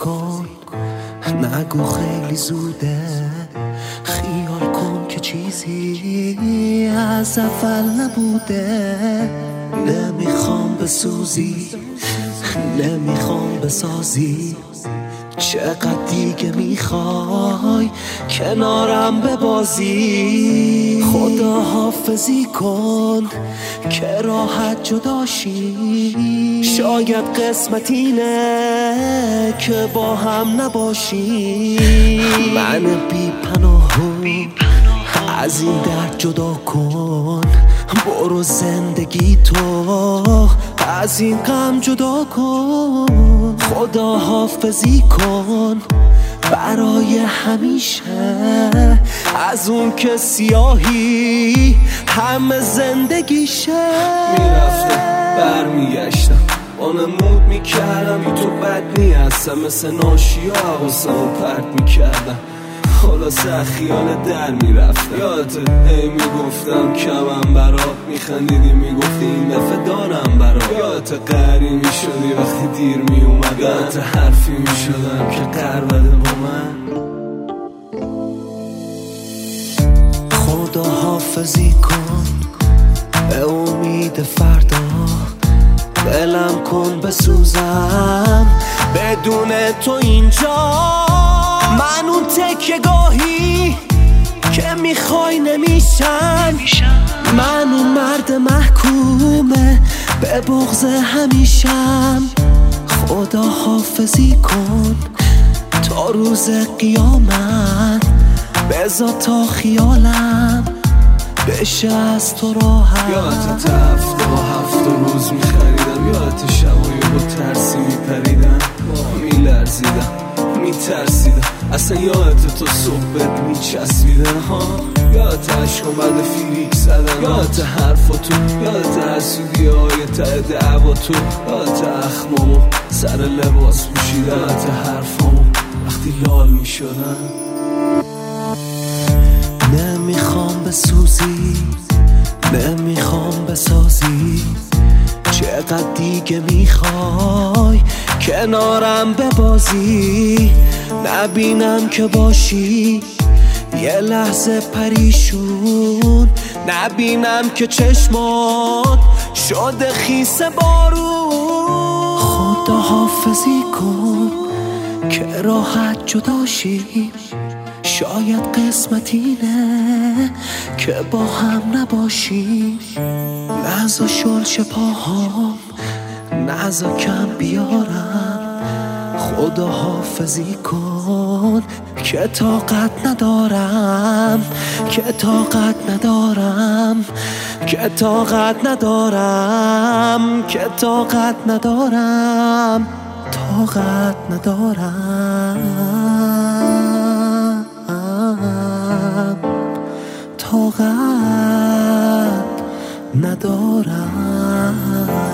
کن، نگو خیلی زوده، خیال کن که چیزی از اول نبوده. نمیخوام بسوزی، نمیخوام بسازی، چقدر دیگه میخوای کنارم ببازی؟ خدا حافظی کن که راحت جداشی، شاید قسمت اینه که با هم نباشی. من بی پناهو از این درد جدا کن، برو زندگی تو از این غم جدا کن. خدا حافظی کن برای همیشه از اون که سیاهی همه زندگیشه. میرفتم برمیگشتم آنمود میکردم تو بد نیستم، مثل ناشی و حواسمو پرت میکردم، خلاصه خیال در میرفتم. یادت هی میگفتم کمم برات، میخندیدی میگفتی این دفعه دارم برات. یادت قهری میشدی وقتی دیر میومد، یادت حرفی میشدم که قهر بده با من. خدا حافظی کن به امید فردا، دلم کن بسوزم بدون تو اینجا. من اون تکیه گاهی که میخوای نمیشم، من اون مرد محکومه به بغض همیشم. خدا حافظی کن تا روز قیامت، بذار تا خیالم بشه از تو راحت. یادت هفت روز میخریدم، یادت شبایی با ترسی میپریدم، میلرزیدم میترسیدم، اصلا یادت تو صحبت میچسبیدن ها. یادت عشقم بعد فیریک زدن، یادت حرفا تو، یادت حسودی های ته دعوا تو، یادت اخمامو سر لباس پوشیدن، یادت حرفامو وقتی لال میشدن. نمیخوام بسوزی، نمیخوام بسازی، چقدر دیگه میخوای کنارم ببازی؟ نبینم که باشی یه لحظه پریشون، نبینم که چشمات شده خیس بارون. خدا حافظی کن که راحت جداشی، شاید قسمت اینه که با هم نباشی. نزا شلش پاهام، نزا کم بیارم. خدا حافظی کن که طاقت ندارم، که طاقت ندارم، که طاقت ندارم، که طاقت ندارم، طاقت ندارم، طاقت ندارم.